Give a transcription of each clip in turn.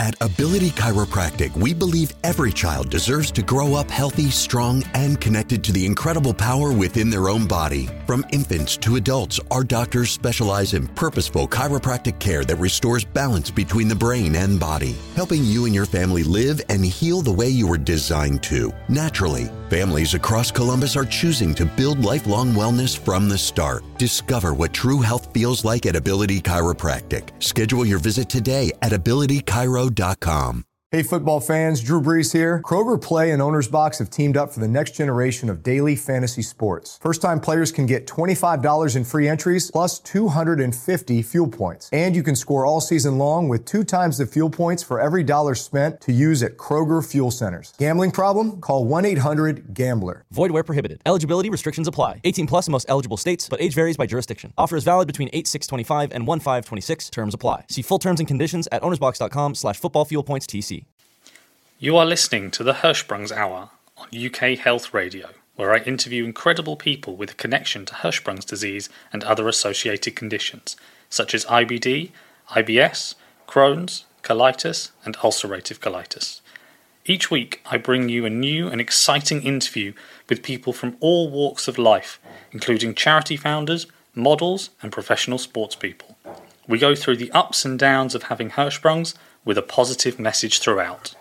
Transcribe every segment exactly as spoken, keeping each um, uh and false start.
At Ability Chiropractic, we believe every child deserves to grow up healthy, strong, and connected to the incredible power within their own body. From infants to adults, our doctors specialize in purposeful chiropractic care that restores balance between the brain and body, helping you and your family live and heal the way you were designed to, naturally. Families across Columbus are choosing to build lifelong wellness from the start. Discover what true health feels like at Ability Chiropractic. Schedule your visit today at ability chiro dot com. Hey football fans, Drew Brees here. Kroger Play and Owner's Box have teamed up for the next generation of daily fantasy sports. First-time players can get twenty-five dollars in free entries plus two hundred fifty fuel points. And you can score all season long with two times the fuel points for every dollar spent to use at Kroger Fuel Centers. Gambling problem? Call one eight hundred gambler. Void where prohibited. Eligibility restrictions apply. eighteen plus in most eligible states, but age varies by jurisdiction. Offer is valid between eight six twenty-five and one five twenty-six. Terms apply. See full terms and conditions at ownersbox.com slash football fuel points TC. You are listening to the Hirschsprung's Hour on U K Health Radio, where I interview incredible people with a connection to Hirschsprung's disease and other associated conditions, such as I B D, I B S, Crohn's, colitis, and ulcerative colitis. Each week, I bring you a new and exciting interview with people from all walks of life, including charity founders, models, and professional sports people. We go through the ups and downs of having Hirschsprung's with a positive message throughout.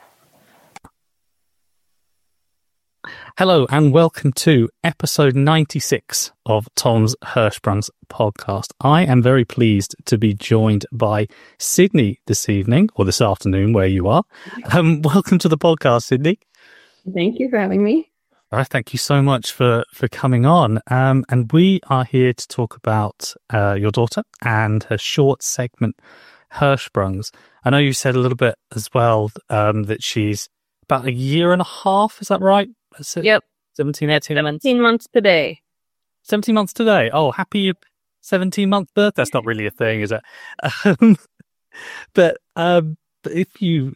Hello and welcome to episode ninety-six of Tom's Hirschsprung's podcast. I am very pleased to be joined by Sydney this evening, or this afternoon where you are. Um, welcome to the podcast, Sydney. Thank you for having me. All right, thank you so much for, for coming on. Um, and we are here to talk about uh, your daughter and her short segment, Hirschsprung's. I know you said a little bit as well um, that she's about a year and a half, is that right? Yep. seventeen, eighteen months. seventeen months today. seventeen months today. Oh, happy seventeen-month birth. That's not really a thing, is it? Um, but um, but if you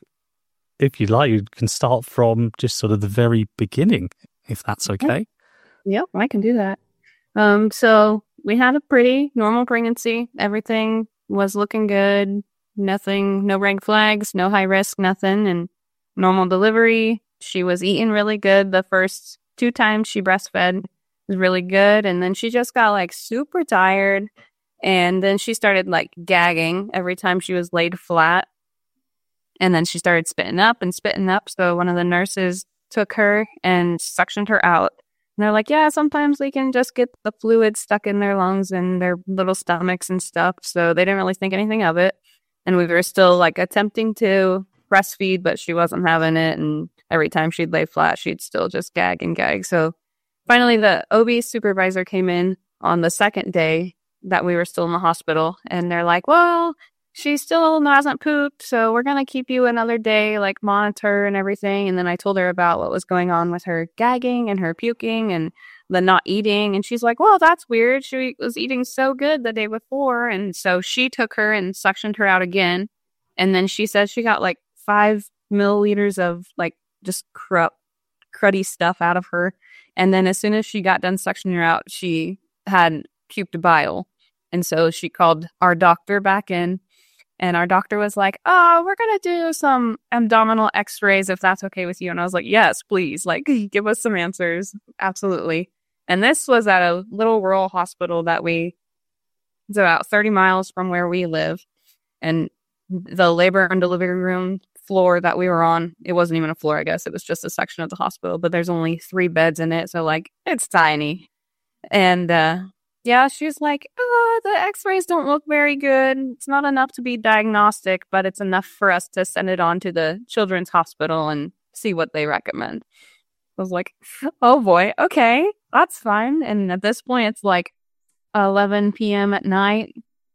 if you like, you can start from just sort of the very beginning, if that's okay. Yep, I can do that. Um, so we had a pretty normal pregnancy. Everything was looking good. Nothing, no red flags, no high risk, nothing. And normal delivery. She was eating really good. The first two times she breastfed was really good. And then she just got like super tired. And then she started like gagging every time she was laid flat. And then she started spitting up and spitting up. So one of the nurses took her and suctioned her out. And they're like, yeah, sometimes they can just get the fluid stuck in their lungs and their little stomachs and stuff. So they didn't really think anything of it. And we were still like attempting to breastfeed, but she wasn't having it. And every time she'd lay flat, she'd still just gag and gag. So finally, the O B supervisor came in on the second day that we were still in the hospital. And they're like, well, she still hasn't pooped, so we're going to keep you another day, like monitor and everything. And then I told her about what was going on with her gagging and her puking and the not eating. And she's like, well, that's weird. She was eating so good the day before. And so she took her and suctioned her out again. And then she says she got like five milliliters of like just cru- cruddy stuff out of her. And then as soon as she got done suctioning her out, she had puked bile. And so she called our doctor back in. And our doctor was like, oh, we're going to do some abdominal x-rays if that's okay with you. And I was like, yes, please. Like, give us some answers. Absolutely. And this was at a little rural hospital that we, it's about thirty miles from where we live. And the labor and delivery room floor that we were on, it wasn't even a floor, I guess. It was just a section of the hospital, but there's only three beds in it. So, like, it's tiny. And, uh, yeah, she's like, oh, the x-rays don't look very good. It's not enough to be diagnostic, but it's enough for us to send it on to the children's hospital and see what they recommend. I was like, oh boy, okay, that's fine. And at this point, it's like eleven p.m. at night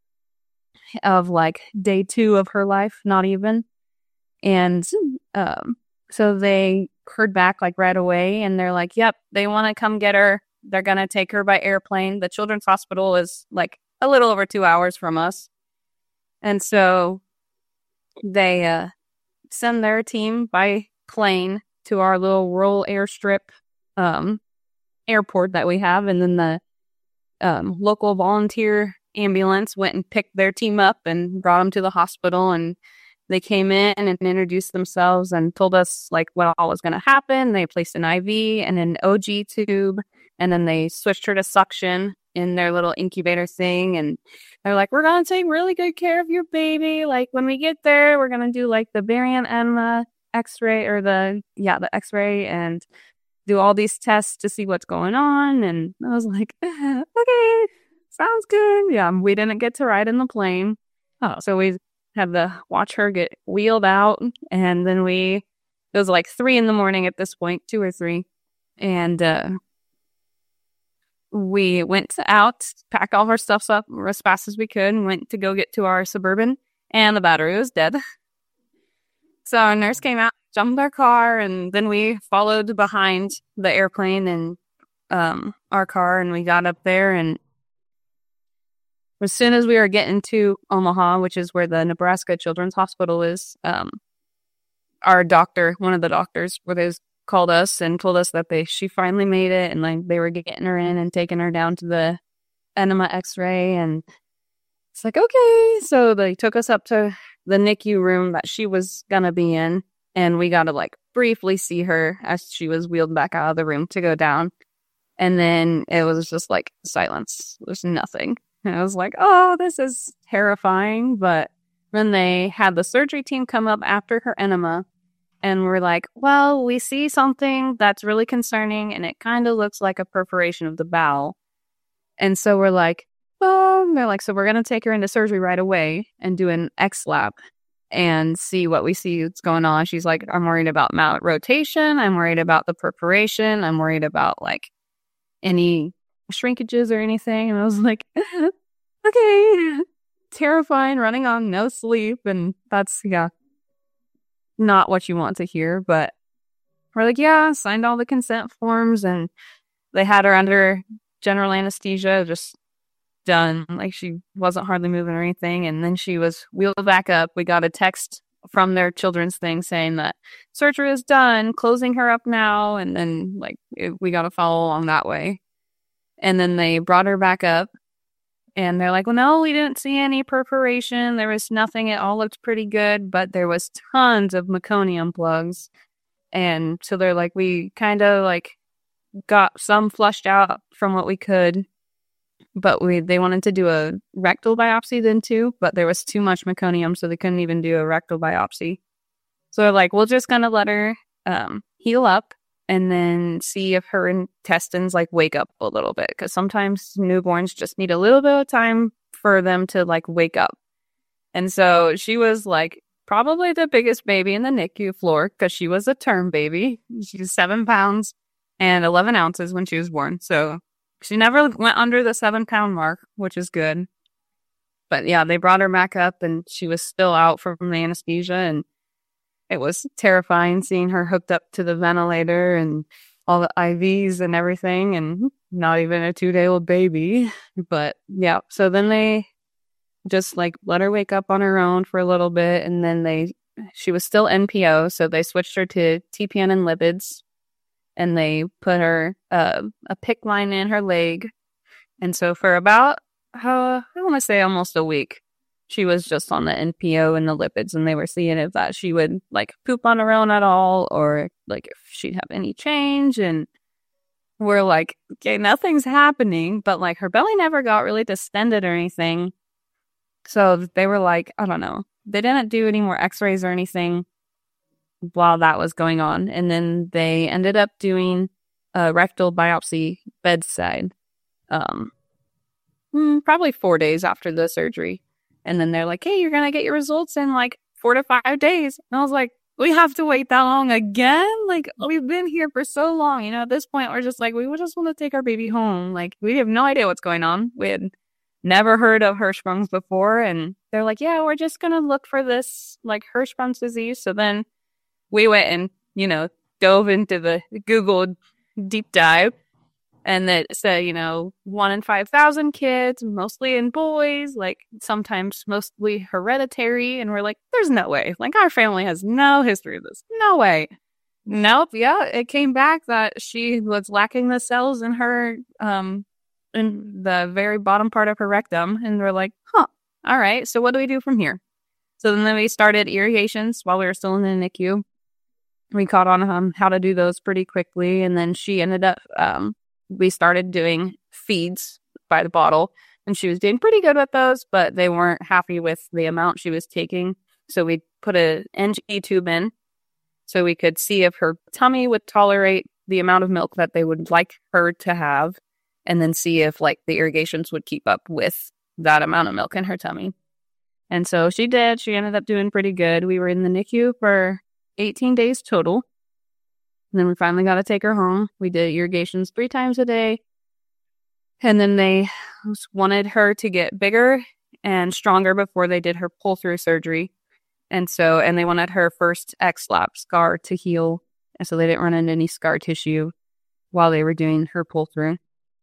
of like day two of her life, not even. And um, so they heard back like right away and they're like, yep, they want to come get her. They're going to take her by airplane. The children's hospital is like a little over two hours from us. And so they uh, send their team by plane to our little rural airstrip um, airport that we have. And then the um, local volunteer ambulance went and picked their team up and brought them to the hospital. And they came in and introduced themselves and told us like what all was going to happen. They placed an I V and an O G tube, and then they switched her to suction in their little incubator thing. And they're like, we're going to take really good care of your baby. Like when we get there, we're going to do like the variant enema x-ray or the, yeah, the x-ray and do all these tests to see what's going on. And I was like, okay, sounds good. Yeah, we didn't get to ride in the plane. Oh, so we had to watch her get wheeled out. And then we, it was like three in the morning at this point, two or three. And uh, we went out, packed all of our stuff up as fast as we could, and went to go get to our Suburban. And the battery was dead. So our nurse came out, jumped our car, and then we followed behind the airplane and um, our car, and we got up there. And as soon as we were getting to Omaha, which is where the Nebraska Children's Hospital is, um, our doctor, one of the doctors, where they called us and told us that they she finally made it, and like they were getting her in and taking her down to the enema X-ray, and it's like, okay. So they took us up to the N I C U room that she was gonna be in, and we got to like briefly see her as she was wheeled back out of the room to go down. And then it was just like silence. There's nothing. And I was like, oh, this is terrifying. But when they had the surgery team come up after her enema, and we're like, well, we see something that's really concerning, and it kind of looks like a perforation of the bowel. And so we're like, well, they're like, so we're going to take her into surgery right away and do an X-lab and see what we see what's going on. She's like, I'm worried about mallet rotation. I'm worried about the perforation. I'm worried about like any shrinkages or anything. And I was like, okay, terrifying, running on no sleep. And that's, yeah, not what you want to hear. But we're like, yeah, signed all the consent forms, and they had her under general anesthesia, just done. Like she wasn't hardly moving or anything. And then she was wheeled back up. We got a text from their children's thing saying that surgery is done, closing her up now. And then like it, we got to follow along that way. And then they brought her back up, and they're like, well, no, we didn't see any perforation. There was nothing. It all looked pretty good, but there was tons of meconium plugs. And so they're like, we kind of like got some flushed out from what we could. But we they wanted to do a rectal biopsy then too, but there was too much meconium, so they couldn't even do a rectal biopsy. So they're like, we're just going to let her um, heal up and then see if her intestines like wake up a little bit. Because sometimes newborns just need a little bit of time for them to like wake up. And so she was like probably the biggest baby in the N I C U floor because she was a term baby. She was seven pounds and eleven ounces when she was born. So she never went under the seven pound mark, which is good. But yeah, they brought her back up, and she was still out from the anesthesia, and it was terrifying seeing her hooked up to the ventilator and all the I Vs and everything, and not even a two day old baby. But yeah, so then they just like let her wake up on her own for a little bit, and then they, she was still N P O, so they switched her to T P N and lipids. And they put her uh, a PICC line in her leg. And so for about, uh, I want to say almost a week, she was just on the N P O and the lipids. And they were seeing if that she would like poop on her own at all, or like if she'd have any change. And we're like, okay, nothing's happening. But like her belly never got really distended or anything. So they were like, I don't know. They didn't do any more x-rays or anything while that was going on. And then they ended up doing a rectal biopsy bedside, um, probably four days after the surgery. And then they're like, hey, you're going to get your results in like four to five days. And I was like, we have to wait that long again? Like, we've been here for so long. You know, at this point, we're just like, we just want to take our baby home. Like, we have no idea what's going on. We had never heard of Hirschsprung's before. And they're like, yeah, we're just going to look for this like Hirschsprung's disease. So then we went and, you know, dove into the Google deep dive, and it said, you know, one in five thousand kids, mostly in boys, like sometimes mostly hereditary. And we're like, there's no way. Like our family has no history of this. No way. Nope. Yeah. It came back that she was lacking the cells in her, um, in the very bottom part of her rectum. And we're like, huh, all right. So what do we do from here? So then we started irrigations while we were still in the N I C U. We caught on um, how to do those pretty quickly. And then she ended up, um, we started doing feeds by the bottle. And she was doing pretty good with those, but they weren't happy with the amount she was taking. So we put an N G tube in so we could see if her tummy would tolerate the amount of milk that they would like her to have. And then see if like the irrigations would keep up with that amount of milk in her tummy. And so she did. She ended up doing pretty good. We were in the N I C U for eighteen days total. And then we finally got to take her home. We did irrigations three times a day. And then they wanted her to get bigger and stronger before they did her pull-through surgery. And so, and they wanted her first X-lap scar to heal. And so they didn't run into any scar tissue while they were doing her pull-through.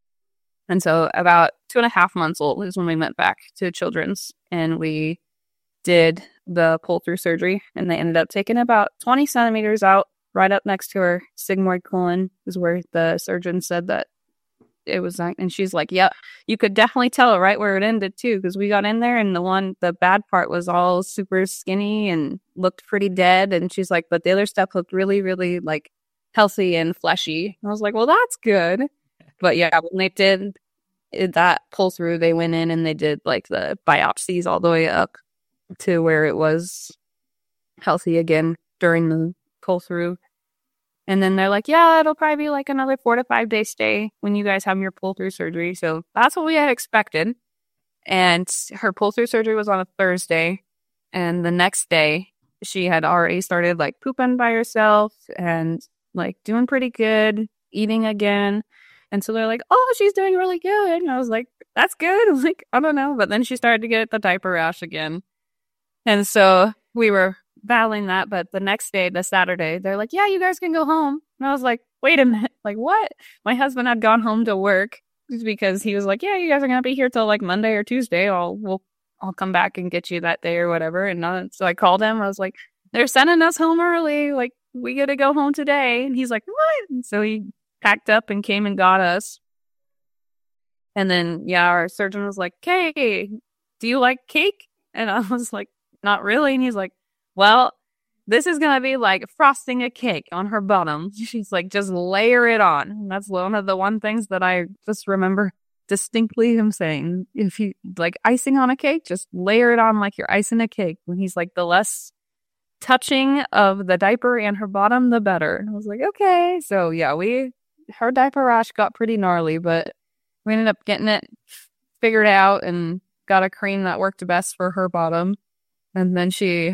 And so about two and a half months old is when we went back to Children's and we did the pull-through surgery. And they ended up taking about twenty centimeters out right up next to her sigmoid colon is where the surgeon said that it was like, and she's like, yeah, you could definitely tell right where it ended too. Cause we got in there and the one, the bad part was all super skinny and looked pretty dead. And she's like, but the other stuff looked really, really like healthy and fleshy. And I was like, well, that's good. But yeah, when they did that pull through, they went in and they did like the biopsies all the way up to where it was healthy again during the pull through. And then they're like, yeah, it'll probably be like another four to five day stay when you guys have your pull through surgery. So that's what we had expected. And her pull through surgery was on a Thursday. And the next day, she had already started like pooping by herself and like doing pretty good, eating again. And so they're like, oh, she's doing really good. And I was like, that's good. I was like, I don't know. But then she started to get the diaper rash again. And so we were battling that. But the next day, the Saturday, they're like, yeah, you guys can go home. And I was like, wait a minute. Like, what? My husband had gone home to work because he was like, yeah, you guys are going to be here till like Monday or Tuesday. I'll, we'll, I'll come back and get you that day or whatever. And uh, so I called him. I was like, they're sending us home early. Like, we got to go home today. And he's like, what? And so he packed up and came and got us. And then, yeah, our surgeon was like, hey, do you like cake? And I was like, not really. And he's like, well, this is going to be like frosting a cake on her bottom. She's like, just layer it on. And that's one of the one things that I just remember distinctly him saying. If you like icing on a cake, just layer it on like you're icing a cake. When he's like, the less touching of the diaper and her bottom, the better. And I was like, okay. So yeah, we... her diaper rash got pretty gnarly, but we ended up getting it figured out and got a cream that worked best for her bottom. And then she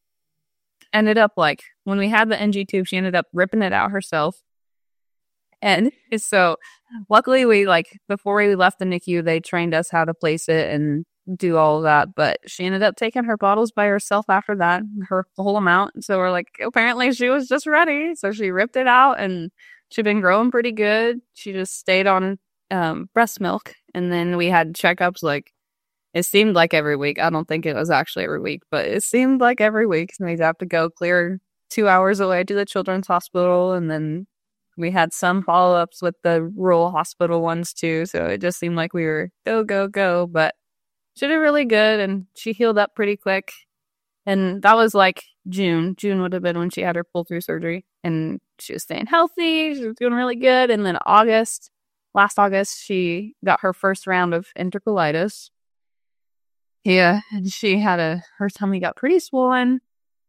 ended up like, when we had the N G tube, she ended up ripping it out herself. And so luckily we like, before we left the N I C U, they trained us how to place it and do all of that. But she ended up taking her bottles by herself after that, her whole amount. So we're like, apparently she was just ready. So she ripped it out and she'd been growing pretty good. She just stayed on um, breast milk. And then we had checkups like, it seemed like every week. I don't think it was actually every week, but it seemed like every week. And we'd have to go clear two hours away to the Children's Hospital. And then we had some follow-ups with the rural hospital ones too. So it just seemed like we were go, go, go. But she did really good and she healed up pretty quick. And that was like June. June would have been when she had her pull-through surgery. And she was staying healthy. She was doing really good. And then August, last August, she got her first round of enterocolitis. Yeah, and she had a, her tummy got pretty swollen.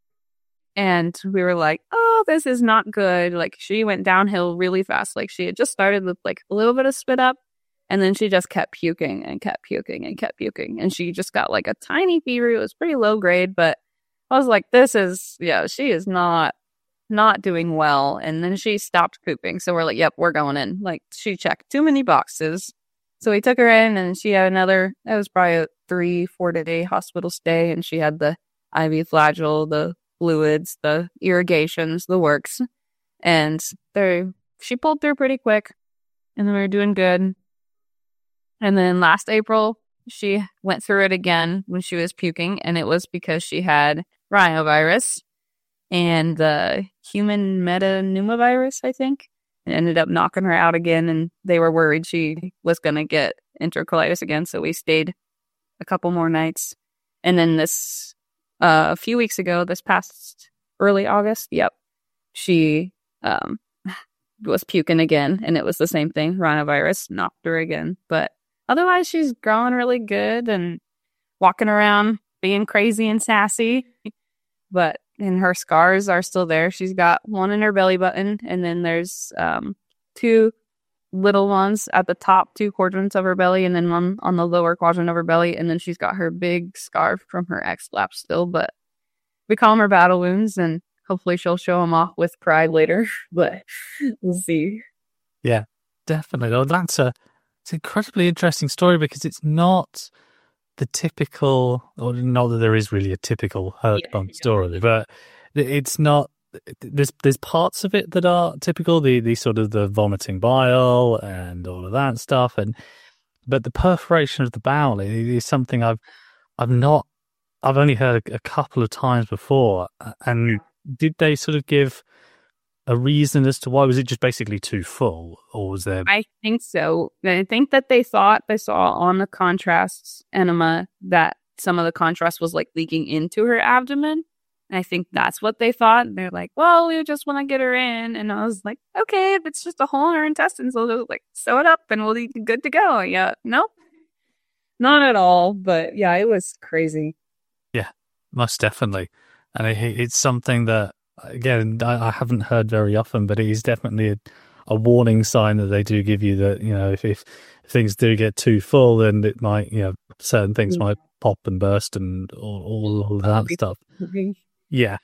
And we were like, oh, this is not good. Like, she went downhill really fast. Like, she had just started with like a little bit of spit up. And then she just kept puking and kept puking and kept puking. And she just got like a tiny fever. It was pretty low grade, but I was like, this is, yeah, she is not, not doing well. And then she stopped pooping. So we're like, yep, we're going in. Like, she checked too many boxes. So we took her in and she had another, that was probably a three, four day hospital stay. And she had the I V flagyl, the fluids, the irrigations, the works. And they, she pulled through pretty quick. And then we were doing good. And then last April, she went through it again when she was puking. And it was because she had rhinovirus and the human metapneumovirus, I think. It ended up knocking her out again. And they were worried she was going to get enterocolitis again. So we stayed a couple more nights. And then this uh, a few weeks ago, this past early August, yep, she um, was puking again, and it was the same thing. Rhinovirus knocked her again. But otherwise, she's growing really good and walking around being crazy and sassy. But and her scars are still there. She's got one in her belly button, and then there's um, two little ones at the top two quadrants of her belly, and then one on the lower quadrant of her belly, and then she's got her big scar from her ex-lap still. But we call them her battle wounds, and hopefully she'll show them off with pride later. But we'll see. Yeah, definitely. Oh, that's a it's an incredibly interesting story because it's not the typical, or not that there is really a typical Hirschsprung yeah, story, yeah. but it's not. There's there's parts of it that are typical, the the sort of the vomiting bile and all of that stuff, and but the perforation of the bowel is something I've I've not I've only heard a, a couple of times before. And did they sort of give a reason as to why? Was it just basically too full, or was there? I think so. I think that they thought they saw on the contrast enema that some of the contrast was like leaking into her abdomen. I think that's what they thought. They're like, well, we just want to get her in. And I was like, okay, if it's just a hole in her intestines, we'll like sew it up and we'll be good to go. Yeah, nope, not at all. But yeah, it was crazy. Yeah, most definitely. And it, it's something that, again, I, I haven't heard very often, but it is definitely a, a warning sign that they do give you that, you know, if, if things do get too full, then it might, you know, certain things mm-hmm. might pop and burst and all, all, all that stuff. Mm-hmm. Yeah.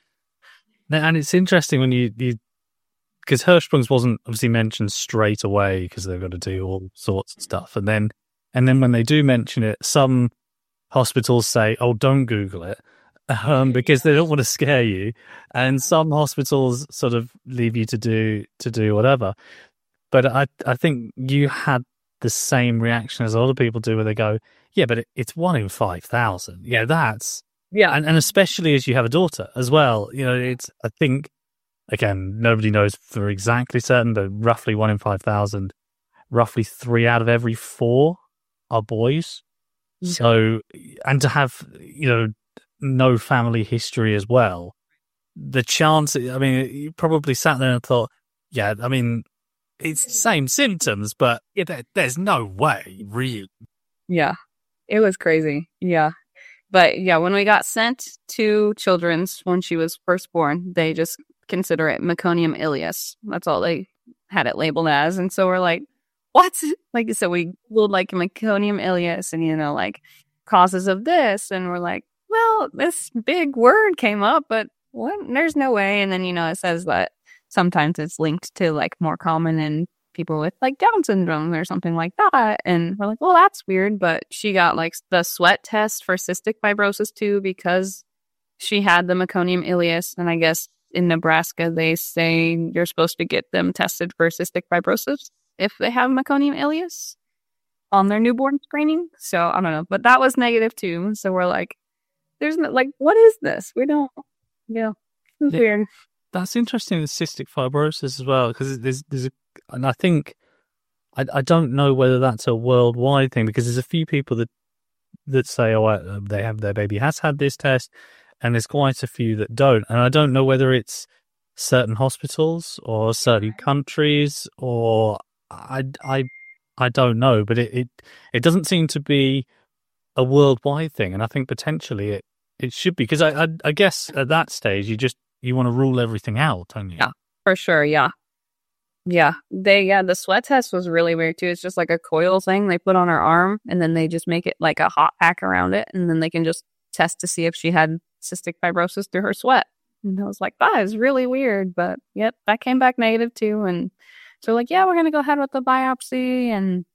And it's interesting when you, you because Hirschsprung's wasn't obviously mentioned straight away because they've got to do all sorts of stuff. And then, and then when they do mention it, some hospitals say, oh, don't Google it um, because they don't want to scare you. And some hospitals sort of leave you to do, to do whatever. But I, I think you had the same reaction as a lot of people do where they go, yeah, but it, it's one in five thousand. Yeah, that's, Yeah, and, and especially as you have a daughter as well, you know, it's, I think, again, nobody knows for exactly certain, but roughly one in five thousand, roughly three out of every four are boys. Yeah. So, and to have, you know, no family history as well, the chance, I mean, you probably sat there and thought, yeah, I mean, it's the same symptoms, but yeah, there, there's no way, really. Yeah, it was crazy. Yeah. But yeah, when we got sent to Children's when she was first born, they just consider it meconium ileus. That's all they had it labeled as. And so we're like, what? Like, so we googled like meconium ileus and, you know, like causes of this. And we're like, well, this big word came up, but what? There's no way. And then, you know, it says that sometimes it's linked to like more common in people with like Down syndrome or something like that. And we're like, well, that's weird. But she got like the sweat test for cystic fibrosis too, because she had the meconium ileus. And I guess in Nebraska, they say you're supposed to get them tested for cystic fibrosis if they have meconium ileus on their newborn screening. So I don't know, but that was negative too. So we're like, there's no, like, what is this? We don't, you know, it's yeah, weird. That's interesting with cystic fibrosis as well, because there's, there's a, and I think, I, I don't know whether that's a worldwide thing, because there's a few people that that say, oh, they have, their baby has had this test, and there's quite a few that don't. And I don't know whether it's certain hospitals or certain countries, or I, I, I don't know, but it, it, it doesn't seem to be a worldwide thing. And I think potentially it, it should be, because I, I, I guess at that stage, you just, you want to rule everything out, don't you? Yeah, for sure. Yeah. Yeah. They, yeah, the sweat test was really weird too. It's just like a coil thing they put on her arm, and then they just make it like a hot pack around it. And then they can just test to see if she had cystic fibrosis through her sweat. And I was like, that is really weird. But yep, that came back negative too. And so like, yeah, we're going to go ahead with the biopsy and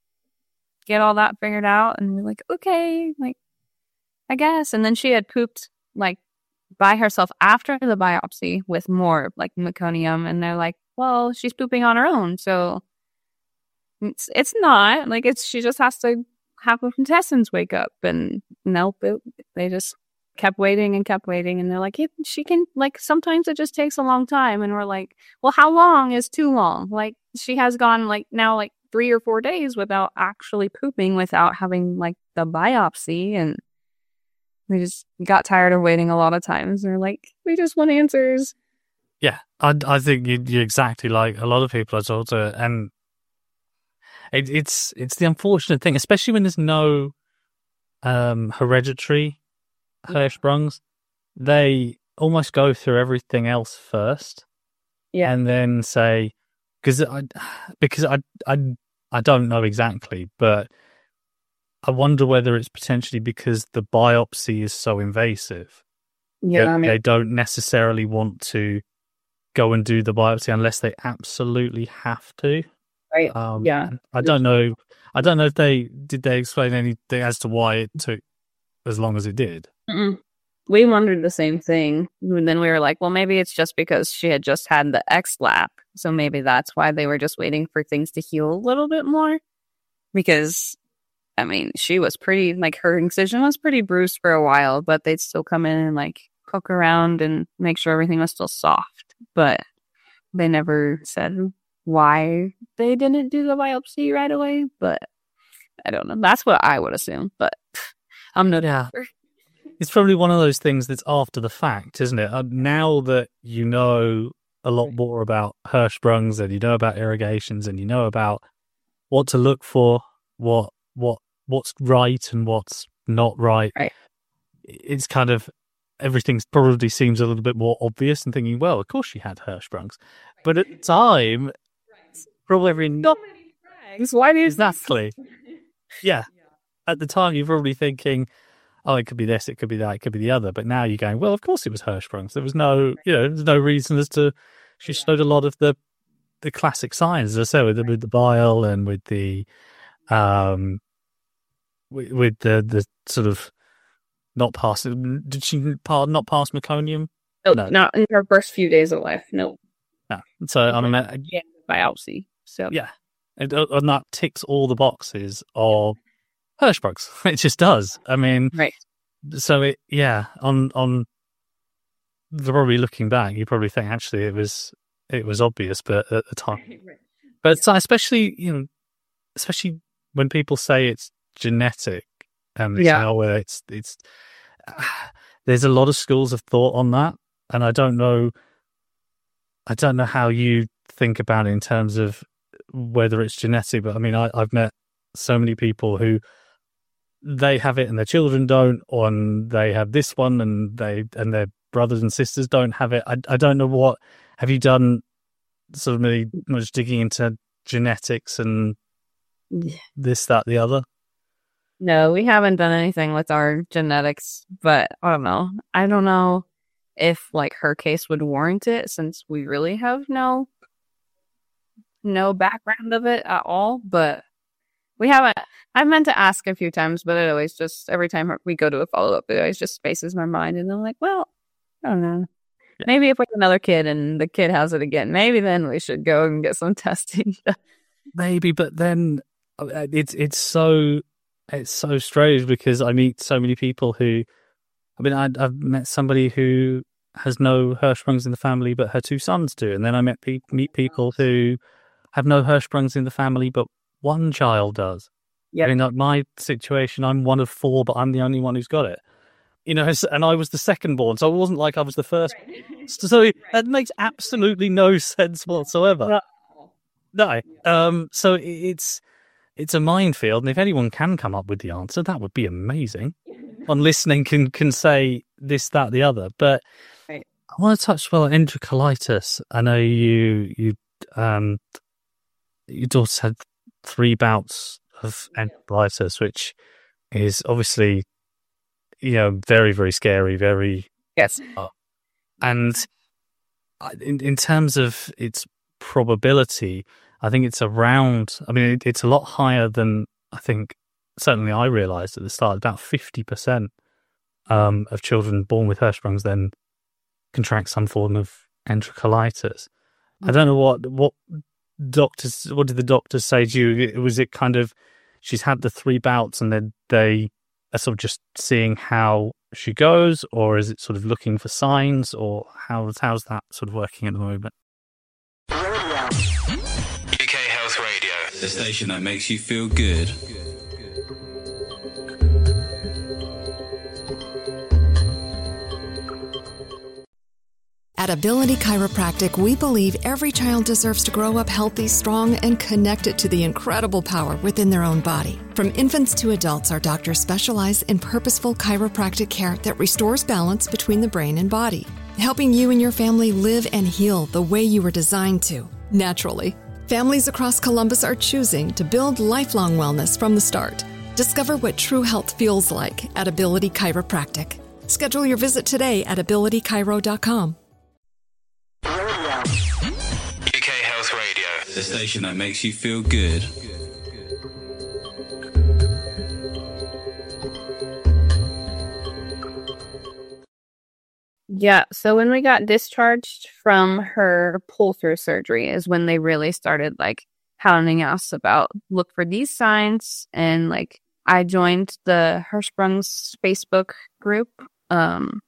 get all that figured out. And we're like, okay, like, I guess. And then she had pooped like by herself after the biopsy with more like meconium. And they're like, well, she's pooping on her own. So it's, it's not like it's, she just has to have her intestines wake up. And nope, it, they just kept waiting and kept waiting. And they're like, yeah, she can, like, sometimes it just takes a long time. And we're like, well, how long is too long? Like, she has gone like now like three or four days without actually pooping, without having like the biopsy. And We just got tired of waiting a lot of times. They're like, we just want answers. Yeah, I, I think you, you're exactly like a lot of people I talk to, and it, it's it's the unfortunate thing, especially when there's no um, hereditary Hirschsprungs. They almost go through everything else first, yeah, and then say, because I because I I I don't know exactly, but I wonder whether it's potentially because the biopsy is so invasive. Yeah, they, I mean, they don't necessarily want to go and do the biopsy unless they absolutely have to. Right. Um, yeah. I don't know. I don't know if they did. They explain anything as to why it took as long as it did. Mm-mm. We wondered the same thing, and then we were like, well, maybe it's just because she had just had the X-lap, so maybe that's why they were just waiting for things to heal a little bit more. Because, I mean, she was pretty, like, her incision was pretty bruised for a while, but they'd still come in and, like, poke around and make sure everything was still soft. But they never said why they didn't do the biopsy right away. But I don't know. That's what I would assume. But I'm no Yeah. doctor. It's probably one of those things that's after the fact, isn't it? Uh, now that you know a lot more about Hirschsprungs and you know about irrigations and you know about what to look for, what what what's right and what's not right, right. It's kind of everything probably seems a little bit more obvious and thinking, well, of course she had Hirschsprungs. But at the time, probably every So many flags. Why do you exactly. Yeah. At the time, you're probably thinking, oh, it could be this, it could be that, it could be the other. But now you're going, well, of course it was Hirschsprungs. There was no, you know, there's no reason as to. She showed a lot of the the classic signs, as I said, with the, with the bile and with the, um, with, with the the sort of not pass. Did she pa- not pass meconium? No, No. not in her first few days of life. No. No. So I mean, uh, Yeah, biopsy. So yeah, and, and that ticks all the boxes of Hirschsprungs. It just does. I mean, right. So it, yeah, on on probably looking back, you probably think actually it was it was obvious, but at the time, Right. but so especially you know, especially when people say it's genetic, and um, Yeah. you know, where it's it's uh, there's a lot of schools of thought on that, and I don't know, I don't know how you think about it in terms of whether it's genetic, but I mean, I, I've met so many people who. They have it and their children don't, or and they have this one and they and their brothers and sisters don't have it. I, I don't know what. Have you done sort of really much digging into genetics and this, that, the other? No, we haven't done anything with our genetics, but I don't know. I don't know if like her case would warrant it since we really have no no background of it at all, but we haven't. I've meant to ask a few times, but it always just, every time we go to a follow-up, it always just spaces my mind. And I'm like, well, I don't know. Yeah. Maybe if we have another kid and the kid has it again, maybe then we should go and get some testing. Maybe, but then it's it's so it's so strange because I meet so many people who, I mean, I, I've met somebody who has no Hirschsprungs in the family, but her two sons do. And then I met pe- meet people who have no Hirschsprungs in the family, but one child does. Yeah, I mean, like my situation, I'm one of four, but I'm the only one who's got it. You know, and I was the second born, so it wasn't like I was the first. Right. So it, that makes absolutely no sense whatsoever. No. Um. So it's it's a minefield, and if anyone can come up with the answer, that would be amazing. On listening, can can say this, that, the other. But right. I want to touch well enterocolitis. I know you you um your daughter had three bouts of enterocolitis, which is obviously, you know, very, very scary, very... Yes. Uh, and in, in terms of its probability, I think it's around... I mean, it, it's a lot higher than I think, certainly I realised at the start, about fifty percent um, of children born with Hirschsprungs then contract some form of enterocolitis. I don't know what... what doctors, what did the doctors say to you? Was it kind of, she's had the three bouts and then they are sort of just seeing how she goes, or is it sort of looking for signs, or how's how's that sort of working at the moment? U K Health Radio, the station that makes you feel good. At Ability Chiropractic, we believe every child deserves to grow up healthy, strong, and connected to the incredible power within their own body. From infants to adults, our doctors specialize in purposeful chiropractic care that restores balance between the brain and body, helping you and your family live and heal the way you were designed to, naturally. Families across Columbus are choosing to build lifelong wellness from the start. Discover what true health feels like at Ability Chiropractic. Schedule your visit today at ability chiro dot com. U K Health Radio, the station that makes you feel good. Yeah, so when we got discharged from her pull-through surgery is when they really started, like, hounding us about look for these signs. And, like, I joined the Hirschsprung's Facebook group, um,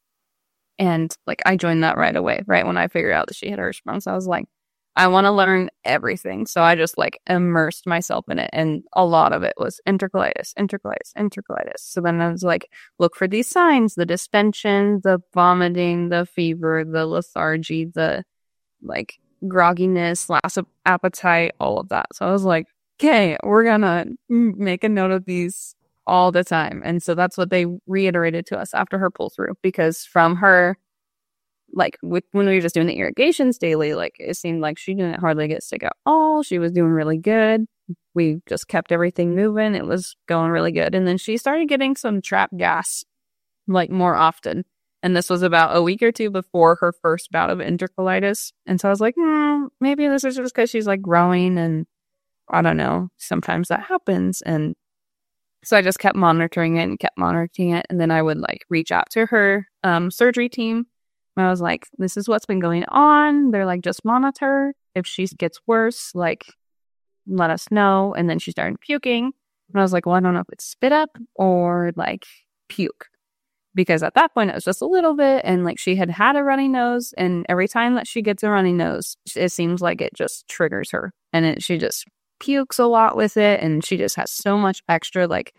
and, like, I joined that right away, right when I figured out that she had Hirschsprung's. I was like, I want to learn everything. So I just, like, immersed myself in it. And a lot of it was enterocolitis, enterocolitis, enterocolitis. So then I was like, look for these signs, the distension, the vomiting, the fever, the lethargy, the, like, grogginess, loss of appetite, all of that. So I was like, okay, we're going to make a note of these all the time. And so that's what they reiterated to us after her pull through, because from her, like, with, when we were just doing the irrigations daily, like, it seemed like she didn't hardly get sick at all. She was doing really good. We just kept everything moving. It was going really good. And then she started getting some trap gas, like, more often. And this was about a week or two before her first bout of enterocolitis. And so I was like, hmm, maybe this is just because she's, like, growing, and I don't know. Sometimes that happens. And so I just kept monitoring it and kept monitoring it. And then I would, like, reach out to her um, surgery team. I was like, this is what's been going on. They're like, just monitor. If she gets worse, like, let us know. And then she started puking. And I was like, well, I don't know if it's spit up or, like, puke. Because at that point, it was just a little bit. And, like, she had had a runny nose. And every time that she gets a runny nose, it seems like it just triggers her. And it, she just pukes a lot with it. And she just has so much extra, like,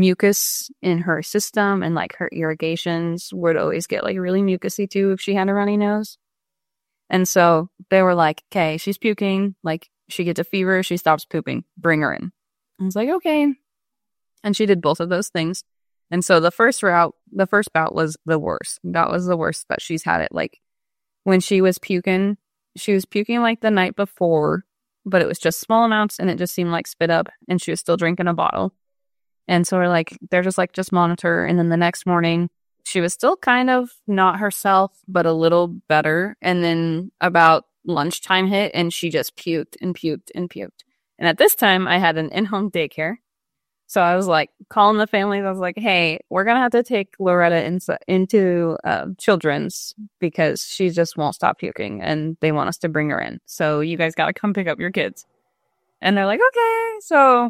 mucus in her system, and, like, her irrigations would always get, like, really mucusy too if she had a runny nose. And so they were like, okay, she's puking, like, she gets a fever, she stops pooping, bring her in. I was like, okay. And she did both of those things. And so the first route, the first bout was the worst. That was the worst that she's had it. Like, when she was puking, she was puking like the night before, but it was just small amounts, and it just seemed like spit up, and she was still drinking a bottle. And so we're like, they're just like, just monitor. And then the next morning, she was still kind of not herself, but a little better. And then about lunchtime hit, and she just puked and puked and puked. And at this time, I had an in-home daycare. So I was like, calling the families. I was like, hey, we're going to have to take Loretta in, into uh, children's, because she just won't stop puking, and they want us to bring her in. So you guys got to come pick up your kids. And they're like, okay. So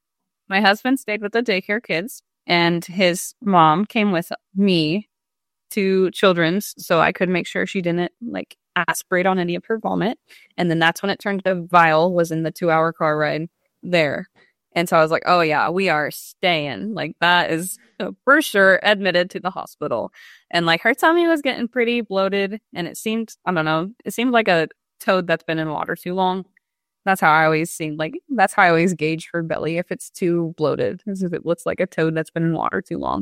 my husband stayed with the daycare kids, and his mom came with me to children's so I could make sure she didn't, like, aspirate on any of her vomit. And then that's when it turned to Vile was in the two hour car ride there. And so I was like, oh yeah, we are staying. Like, that is for sure admitted to the hospital. And, like, her tummy was getting pretty bloated, and it seemed, I don't know, it seemed like a toad that's been in water too long. That's how I always seem, like, that's how I always gauge her belly, if it's too bloated, as if it looks like a toad that's been in water too long.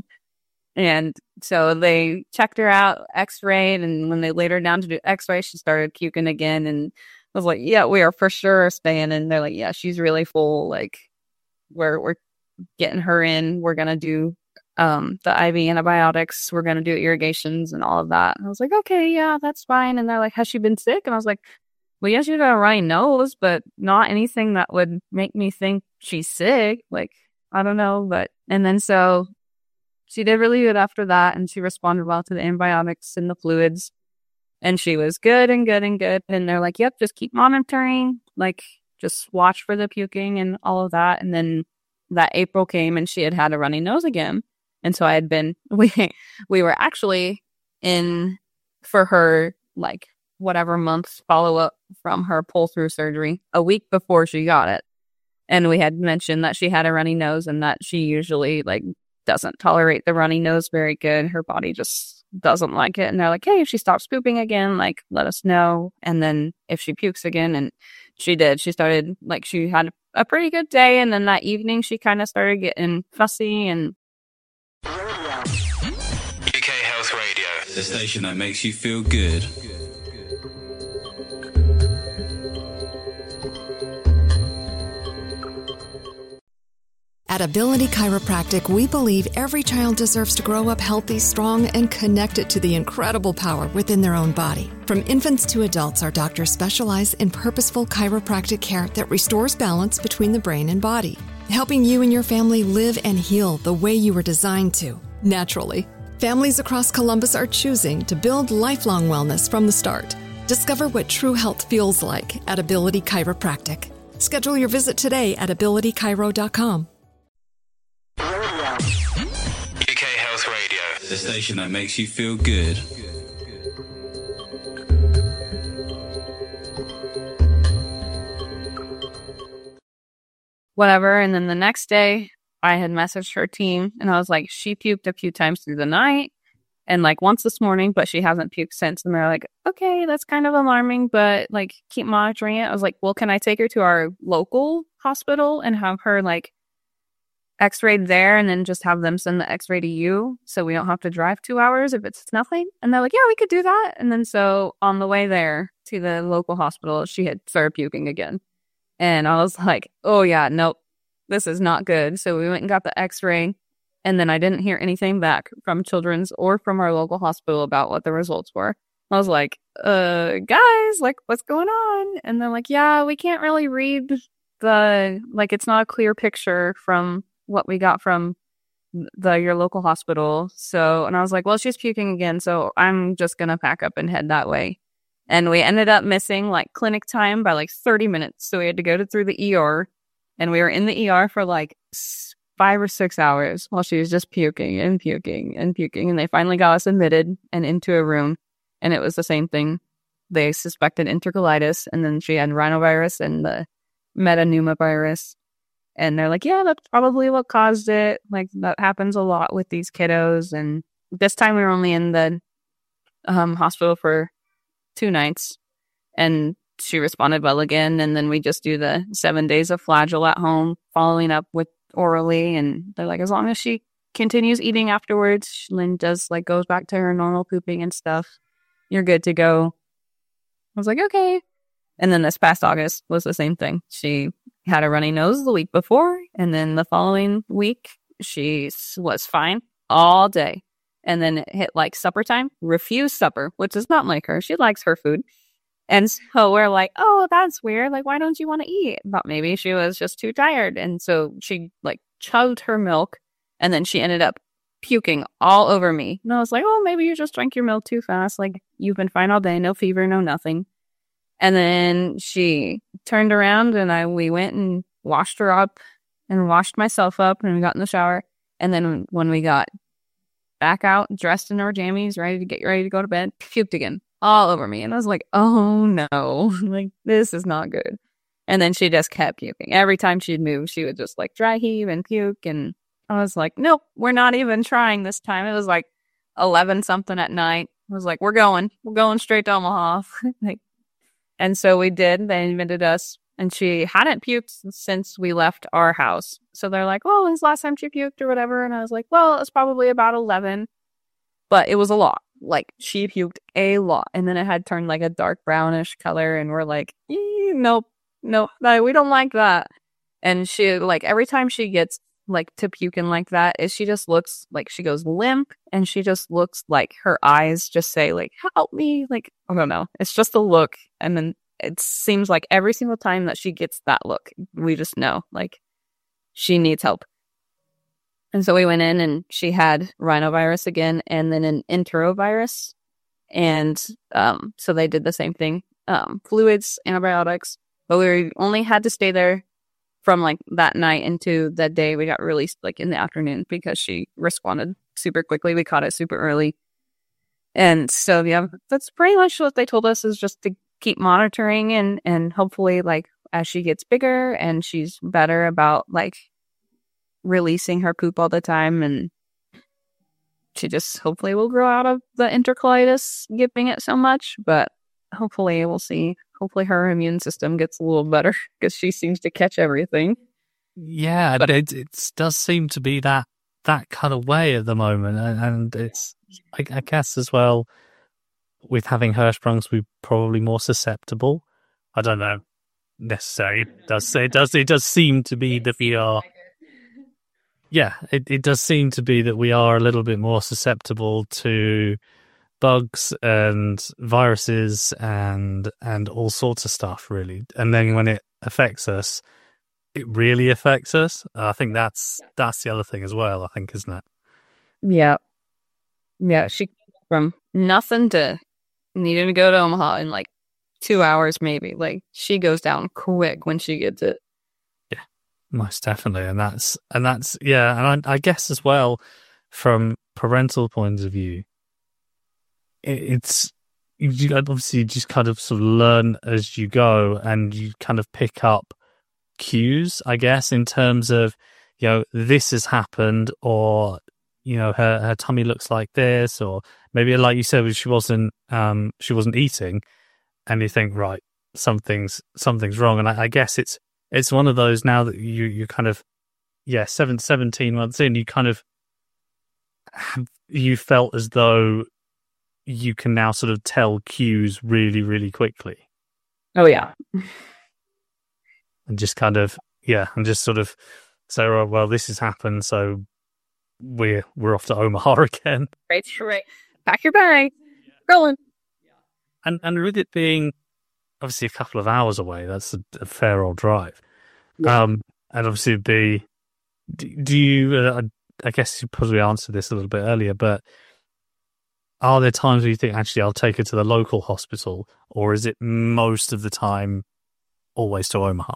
And so they checked her out, x-rayed, and when they laid her down to do x-ray, she started puking again. And I was like, yeah, we are for sure staying. And they're like, yeah, she's really full. Like, we're, we're getting her in. We're going to do um, the I V antibiotics. We're going to do irrigations and all of that. And I was like, okay, yeah, that's fine. And they're like, has she been sick? And I was like, well, yes, she's got a runny nose, but not anything that would make me think she's sick. Like, I don't know. But, and then so she did really good after that, and she responded well to the antibiotics and the fluids, and she was good and good and good. And they're like, yep, just keep monitoring, like, just watch for the puking and all of that. And then that April came, and she had had a runny nose again. And so I had been, we, we were actually in for her, like, whatever month's follow up from her pull through surgery a week before she got it. And we had mentioned that she had a runny nose, and that she usually, like, doesn't tolerate the runny nose very good. Her body just doesn't like it. And they're like, hey, if she stops pooping again, like, let us know. And then if she pukes again, and she did, she started, like, she had a pretty good day. And then that evening, she kind of started getting fussy. And U K Health Radio, the station that makes you feel good. At Ability Chiropractic, we believe every child deserves to grow up healthy, strong, and connected to the incredible power within their own body. From infants to adults, our doctors specialize in purposeful chiropractic care that restores balance between the brain and body, helping you and your family live and heal the way you were designed to, naturally. Families across Columbus are choosing to build lifelong wellness from the start. Discover what true health feels like at Ability Chiropractic. Schedule your visit today at ability chiro dot com. U K Health Radio, the station that makes you feel good. whatever. And then the next day, I had messaged her team, and I was like, she puked a few times through the night and like once this morning, but she hasn't puked since. And they're like, okay, that's kind of alarming, but like keep monitoring it. I was like, well, can I take her to our local hospital and have her like x-rayed there and then just have them send the x-ray to you so we don't have to drive two hours if it's nothing? And they're like, yeah, we could do that. And then so on the way there to the local hospital, she had started puking again. And I was like, oh yeah, nope, this is not good. So we went and got the x-ray, and then I didn't hear anything back from Children's or from our local hospital about what the results were. I was like, uh, guys, like, what's going on? And they're like, yeah, we can't really read the, like, it's not a clear picture from what we got from the your local hospital. So, and I was like, well, she's puking again, so I'm just going to pack up and head that way. And we ended up missing, like, clinic time by, like, thirty minutes. So we had to go to, through the E R, and we were in the E R for, like, five or six hours while she was just puking and puking and puking. And they finally got us admitted and into a room, and it was the same thing. They suspected enterocolitis, and then she had rhinovirus and the metapneumovirus. And they're like, yeah, that's probably what caused it. Like, that happens a lot with these kiddos. And this time we were only in the um, hospital for two nights, and she responded well again. And then we just do the seven days of Flagyl at home, following up with orally. And they're like, as long as she continues eating afterwards, Lynn does like goes back to her normal pooping and stuff, you're good to go. I was like, okay. And then this past August was the same thing. She had a runny nose the week before, and then the following week she was fine all day. And then it hit like supper time, refused supper, which is not like her. She likes her food. And so we're like, oh, that's weird. Like, why don't you want to eat? But maybe she was just too tired. And so she like chugged her milk, and then she ended up puking all over me. And I was like, oh, maybe you just drank your milk too fast. Like, you've been fine all day, no fever, no nothing. And then she turned around, and I we went and washed her up and washed myself up, and we got in the shower. And then when we got back out, dressed in our jammies, ready to get ready to go to bed, puked again all over me. And I was like, oh no, like, this is not good. And then she just kept puking. Every time she'd move, she would just like dry heave and puke. And I was like, nope, we're not even trying this time. It was like eleven something at night. I was like, we're going, we're going straight to Omaha. Like, and so we did. They admitted us, and she hadn't puked since we left our house. So they're like, well, when's the last time she puked or whatever? And I was like, well, it's probably about eleven. But it was a lot. Like, she puked a lot. And then it had turned like a dark brownish color. And we're like, nope, nope, no, we don't like that. And she, like, every time she gets like to puking like that, is she just looks like she goes limp, and she just looks like her eyes just say like, help me. Like, I don't know. It's just a look. And then it seems like every single time that she gets that look, we just know like she needs help. And so we went in, and she had rhinovirus again, and then an enterovirus. And um, so they did the same thing, um, fluids, antibiotics, but we only had to stay there from like that night into that day. We got released like in the afternoon because she responded super quickly. We caught it super early. And so, yeah, that's pretty much what they told us, is just to keep monitoring, and, and hopefully like as she gets bigger and she's better about like releasing her poop all the time, and she just hopefully will grow out of the enterocolitis, giving it so much. But hopefully we'll see. Hopefully her immune system gets a little better because she seems to catch everything. Yeah, but it, it does seem to be that that kind of way at the moment, and, and it's I, I guess as well with having Hirschsprungs, we're probably more susceptible. I don't know necessarily. It does it does it does seem to be that we are. Yeah, it, it does seem to be that we are a little bit more susceptible to bugs and viruses and and all sorts of stuff, really. And then when it affects us, it really affects us. I think that's that's the other thing as well, I think, isn't it? Yeah. Yeah, she from nothing to needing to go to Omaha in like two hours maybe. Like, she goes down quick when she gets it. Yeah, most definitely. And that's, and that's yeah, and I, I guess as well, from parental point of view, it, it's, you obviously just kind of sort of learn as you go, and you kind of pick up cues, I guess, in terms of, you know, this has happened, or, you know, her, her tummy looks like this, or maybe like you said, she wasn't um she wasn't eating, and you think, right, something's something's wrong. And I, I guess it's it's one of those now that you you kind of yeah seven, seventeen months in, you kind of have, you felt as though you can now sort of tell cues really really quickly. Oh yeah. And just kind of, yeah, and just sort of say, oh, well, this has happened, so we're we're off to Omaha again. Right, right. Pack your bag. Going. And and with it being obviously a couple of hours away, that's a, a fair old drive. Yeah. Um, and obviously it'd be, do, do you, uh, I guess you probably answered this a little bit earlier, but are there times where you think, actually, I'll take her to the local hospital, or is it most of the time always to Omaha?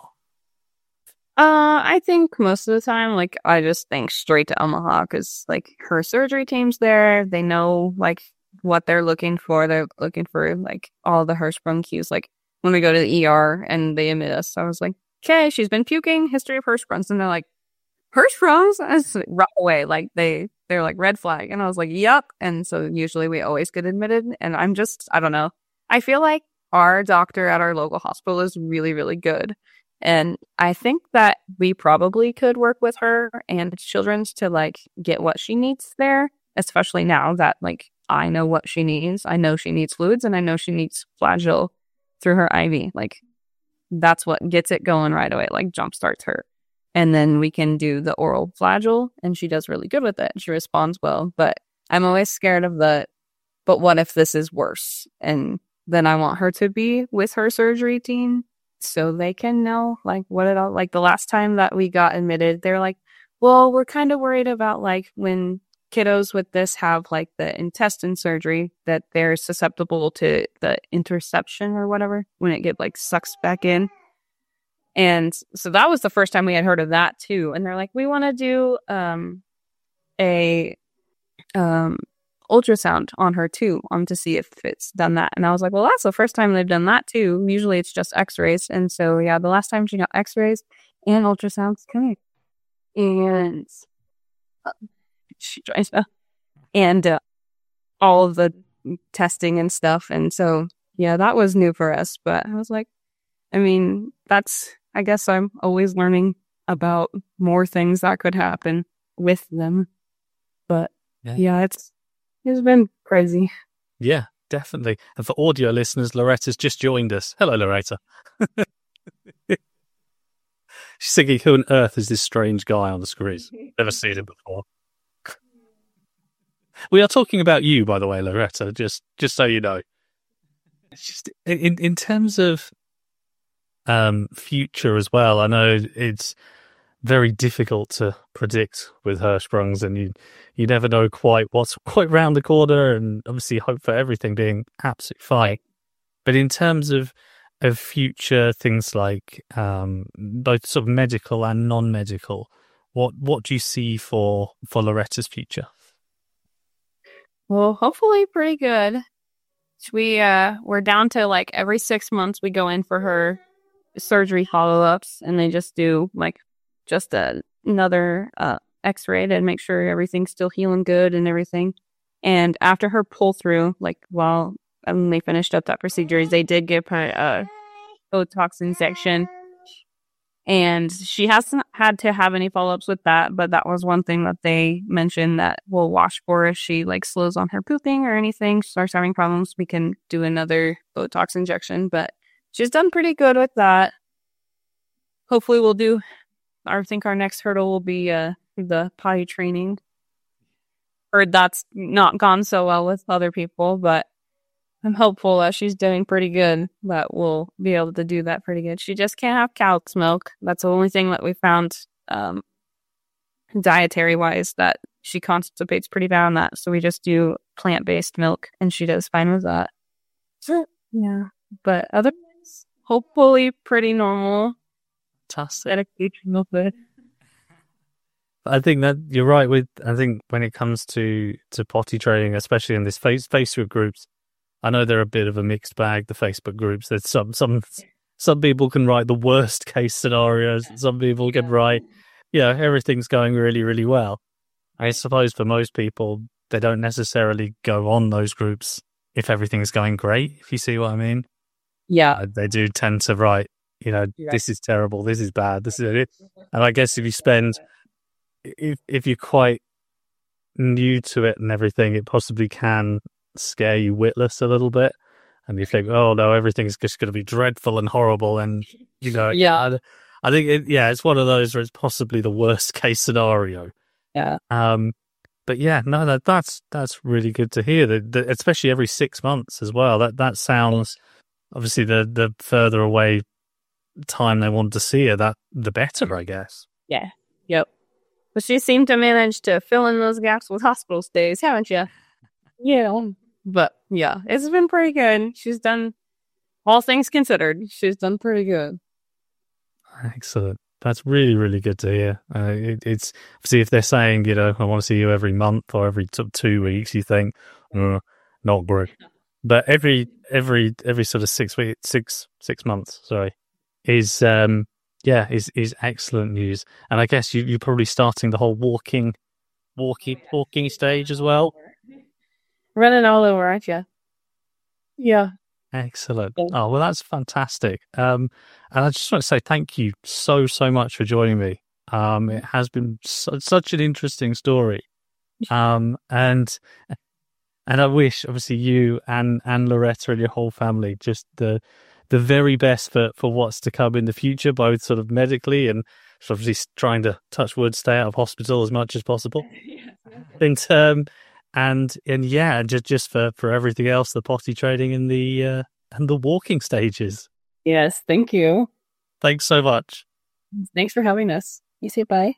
Uh, I think most of the time, like, I just think straight to Omaha because, like, her surgery team's there. They know, like, what they're looking for. They're looking for, like, all the Hirschsprung cues. Like, when we go to the E R and they admit us, I was like, okay, she's been puking, history of Hirschsprungs. And they're like, Hirschsprungs? I was like, right away. Like, they, they're like, red flag. And I was like, yep. And so usually we always get admitted. And I'm just, I don't know. I feel like our doctor at our local hospital is really, really good. And I think that we probably could work with her and Children's to, like, get what she needs there, especially now that, like, I know what she needs. I know she needs fluids, and I know she needs Flagyl through her I V. Like, that's what gets it going right away, like, jumpstarts her. And then we can do the oral Flagyl, and she does really good with it. She responds well. But I'm always scared of the, but what if this is worse? And then I want her to be with her surgery team, so they can know, like, what it all, like, the last time that we got admitted, they're like, well, we're kind of worried about, like, when kiddos with this have, like, the intestine surgery, that they're susceptible to the interception or whatever, when it get, like, sucks back in. And so that was the first time we had heard of that, too. And they're like, we want to do um, a um, ultrasound on her, too, um, to see if it's done that. And I was like, well, that's the first time they've done that, too. Usually it's just x-rays. And so, yeah, the last time she got x-rays and ultrasounds, come here. And uh, she joins me. And uh, all of the testing and stuff. And so, yeah, that was new for us. But I was like, I mean, that's, I guess I'm always learning about more things that could happen with them. But yeah, yeah it's, it's been crazy. Yeah, definitely. And for audio listeners, Loretta's just joined us. Hello, Loretta. She's thinking, who on earth is this strange guy on the screen? Never seen him before. We are talking about you, by the way, Loretta, just just so you know. It's just in, in terms of um, future as well, I know it's very difficult to predict with Hirschsprungs, and you you never know quite what's quite round the corner, and obviously hope for everything being absolutely fine. But in terms of of future things like um, both sort of medical and non-medical, what what do you see for for Loretta's future? Well, hopefully pretty good. We uh we're down to, like, every six months we go in for her surgery follow-ups, and they just do, like, just a, another uh, x-ray to make sure everything's still healing good and everything. And after her pull through, like while when they finished up that procedure, they did give her a Botox injection. And she hasn't had to have any follow-ups with that, but that was one thing that they mentioned that we'll watch for. If she like slows on her pooping or anything, starts having problems, we can do another Botox injection. But she's done pretty good with that. Hopefully we'll do, I think our next hurdle will be uh, the potty training. Heard that's not gone so well with other people, but I'm hopeful that she's doing pretty good, that we'll be able to do that pretty good. She just can't have cow's milk. That's the only thing that we found um, dietary-wise, that she constipates pretty bad on that. So we just do plant-based milk, and she does fine with that. Yeah. But otherwise, hopefully pretty normal. Fantastic. Milk food. I think that you're right with, I think when it comes to, to potty training, especially in this face, Facebook groups, I know they're a bit of a mixed bag, the Facebook groups. There's some some some people can write the worst case scenarios. Some people can write, yeah, everything's going really, really well. I suppose for most people, they don't necessarily go on those groups if everything's going great, if you see what I mean. Yeah. Uh, they do tend to write, you know, this is terrible, this is bad, this is it. And I guess if you spend, if if you're quite new to it and everything, it possibly can scare you witless a little bit, and you think, oh no, everything's just going to be dreadful and horrible, and you know, yeah, I, I think it, yeah, it's one of those where it's possibly the worst case scenario. Yeah. Um, but yeah, no, that that's that's really good to hear. That, that especially every six months as well. That that sounds obviously the the further away time they want to see her, that the better, I guess. Yeah. Yep. But she seemed to manage to fill in those gaps with hospital stays, haven't you? Yeah. But yeah, it's been pretty good. She's done, all things considered, she's done pretty good. Excellent. That's really, really good to hear. Uh, it, it's see if they're saying, you know, I want to see you every month or every t- two weeks, you think, uh, not great. But every every every sort of six weeks, six six months, sorry, is um yeah is is excellent news. And I guess you you're probably starting the whole walking, walking, walking stage as well. Running all over, aren't you? Yeah. Excellent. Oh, well, that's fantastic. Um, and I just want to say thank you so, so much for joining me. Um, it has been su- such an interesting story. Um, and and I wish, obviously, you and, and Loretta and your whole family just the the very best for, for what's to come in the future, both sort of medically and obviously trying to, touch wood, stay out of hospital as much as possible. And um, And and yeah, just just for, for everything else, the potty training and the uh, and the walking stages. Yes, thank you. Thanks so much. Thanks for having us. You say bye.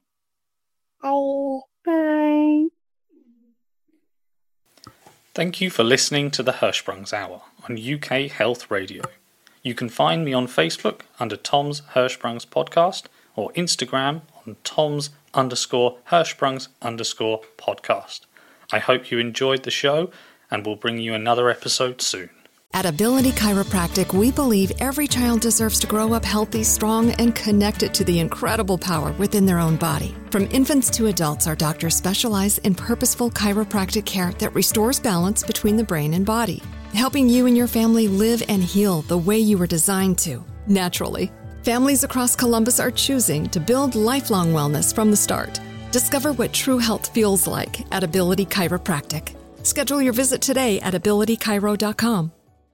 Oh, bye. Thank you for listening to the Hirschsprungs Hour on U K Health Radio. You can find me on Facebook under Tom's Hirschsprungs Podcast or Instagram on Tom's underscore Hirschsprungs underscore podcast. I hope you enjoyed the show, and we'll bring you another episode soon. At Ability Chiropractic, we believe every child deserves to grow up healthy, strong, and connected to the incredible power within their own body. From infants to adults, our doctors specialize in purposeful chiropractic care that restores balance between the brain and body, helping you and your family live and heal the way you were designed to, naturally. Families across Columbus are choosing to build lifelong wellness from the start. Discover what true health feels like at Ability Chiropractic. Schedule your visit today at ability chiro dot com.